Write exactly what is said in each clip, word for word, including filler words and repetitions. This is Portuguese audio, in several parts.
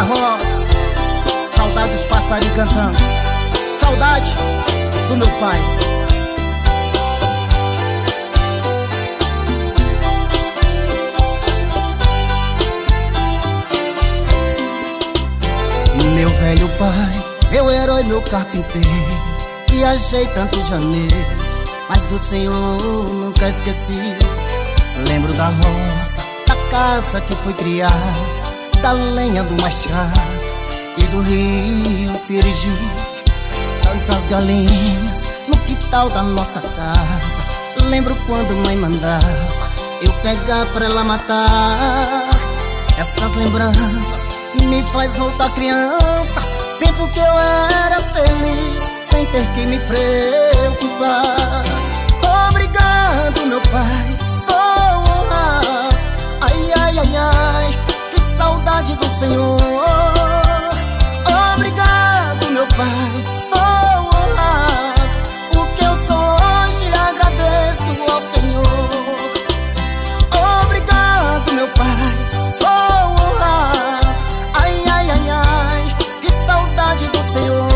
da roça, saudade dos passarinhos cantando, saudade do meu pai. Meu velho pai, meu herói, meu carpinteiro, viajei tantos janeiros, mas do Senhor nunca esqueci. Lembro da roça, da casa que foi criada, da lenha do machado e do rio Sirigi. Tantas galinhas no quintal da nossa casa. Lembro quando mãe mandava eu pegar pra ela matar. Essas lembranças me faz voltar criança, tempo que eu era feliz sem ter que me preocupar. Obrigado, meu pai, estou honrado. Ai, ai, ai, ai, que saudade do Senhor. Obrigado, meu pai, estou honrado. O que eu sou hoje agradeço ao Senhor. Obrigado, meu pai, estou honrado. Ai, ai, ai, ai, que saudade do Senhor.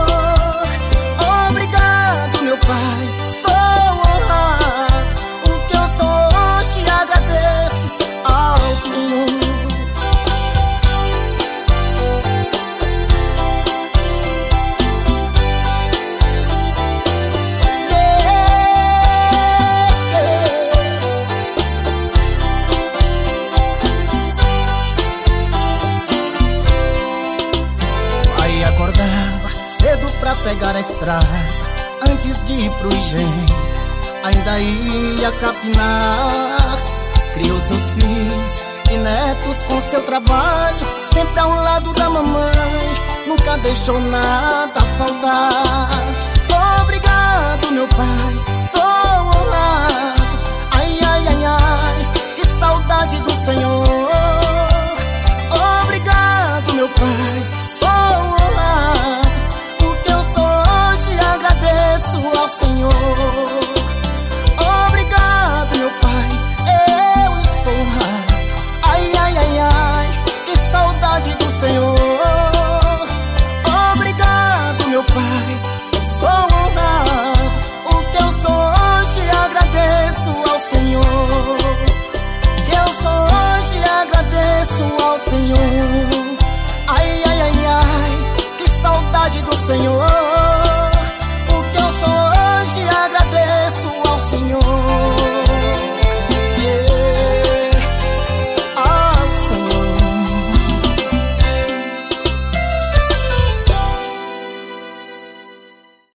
Obrigado, meu pai, estou honrado. O que eu sou hoje agradeço ao Senhor. Pra pegar a estrada, antes de ir pro engenho, ainda ia capinar. Criou seus filhos e netos com seu trabalho, sempre ao lado da mamãe, nunca deixou nada faltar. Obrigado, meu pai, sou honrado. Ai, ai, ai, ai, que saudade do Senhor. Obrigado, meu pai, sou honrado. Agradeço ao Senhor. Obrigado, meu pai, eu estou honrado. Ai, ai, ai, ai, que saudade do Senhor. Obrigado, meu pai, estou honrado. O que eu sou hoje agradeço ao Senhor. Que eu sou hoje agradeço ao Senhor. Ai, ai, ai, ai, que saudade do Senhor.